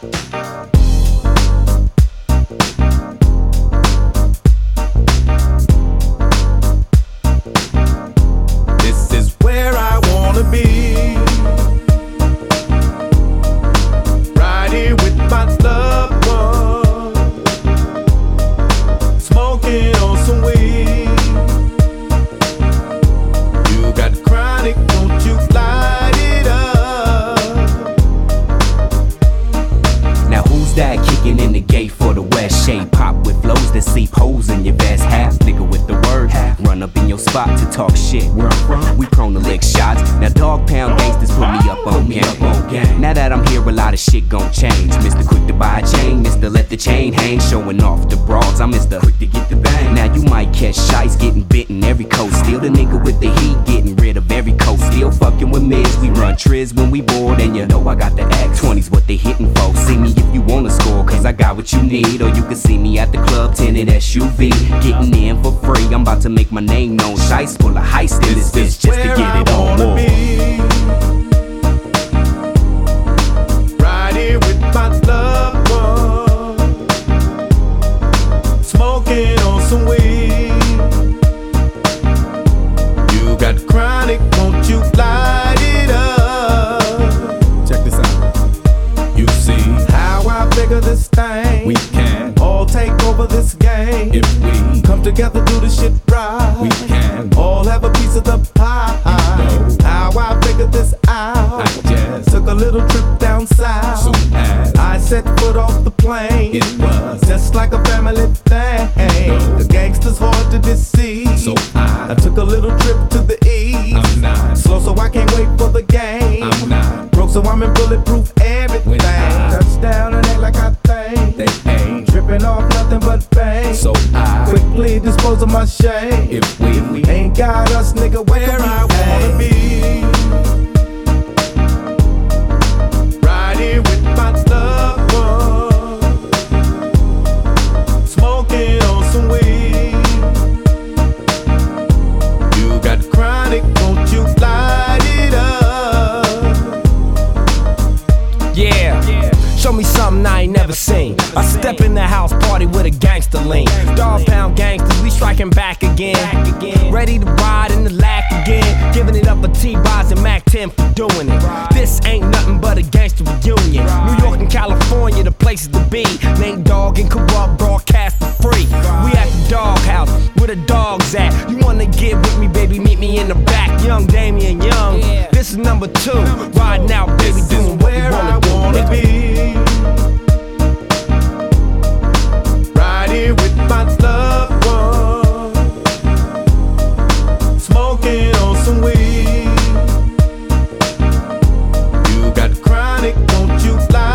This is where I wanna be. Right here with my loved one, smoking on some weed. You got chronic, won't you light it up? Now who's that kicking in the gate for the West? Shade pop with flows that seep holes in your vest. Half nigga with the word, run up in your spot to talk shit. Where I'm from, we prone to lick shots. Now dog pound gangsters put me up on game. Now that I'm here, a lot of shit gon' change. Mr. Quick to buy a chain, Mr. Let the chain hang, showing off the broads. I'm Mr. Quick to get the bang. Now you might catch shites getting bitten every coast. Still the nigga with the heat, getting rid of every coast. Still fucking with mids, we run triz when we bored, and you know I got the X. 20's what they hitting for. See me if you wanna score, cause I got what you need. Or you can see me at the club, tinted SUV, getting in for free. I'm about to make my name known. Shice full of heist in this bitch just to get it on war. Right here with my loved one, smoking on some weed. You got chronic, won't you light it up? Check this out. You see how I figure this thing. We can all take over this game if we come together, do the shit right. We can all have a piece of the pie. You know how I figured this out. I just took a little trip down south. Soon as I set foot off the plane, it was just like a family thing. The gangsters hard to deceive, so I took a little trip to the east. I'm not slow, so I can't wait for the game. I'm not broke, so I'm in bulletproof everything. Touchdown and act like I think they ain't tripping off nothing but bang. So I quickly dispose of my shame. If we ain't got us, nigga, where I wanna be. Right here with my loved one, smoking on some weed. You got chronic, won't you light it up? Yeah. Show me something I ain't never seen. I step in the house party with a gangster lean. Dog pound gangsters, we striking back again. Ready to ride in the lack again. Giving it up for T-Boz and Mac 10 for doing it. This ain't nothing but a gangster reunion. New York and California, the places to be. Nate Dogg and Corrupt broadcast for free. We at the doghouse, where the dogs at. You wanna get with me, baby, meet me in the back. Young Damian Young, this is number 2. Riding out, baby, doing what we wanna be. Right here with my loved one, smoking on some weed. You got chronic, won't you light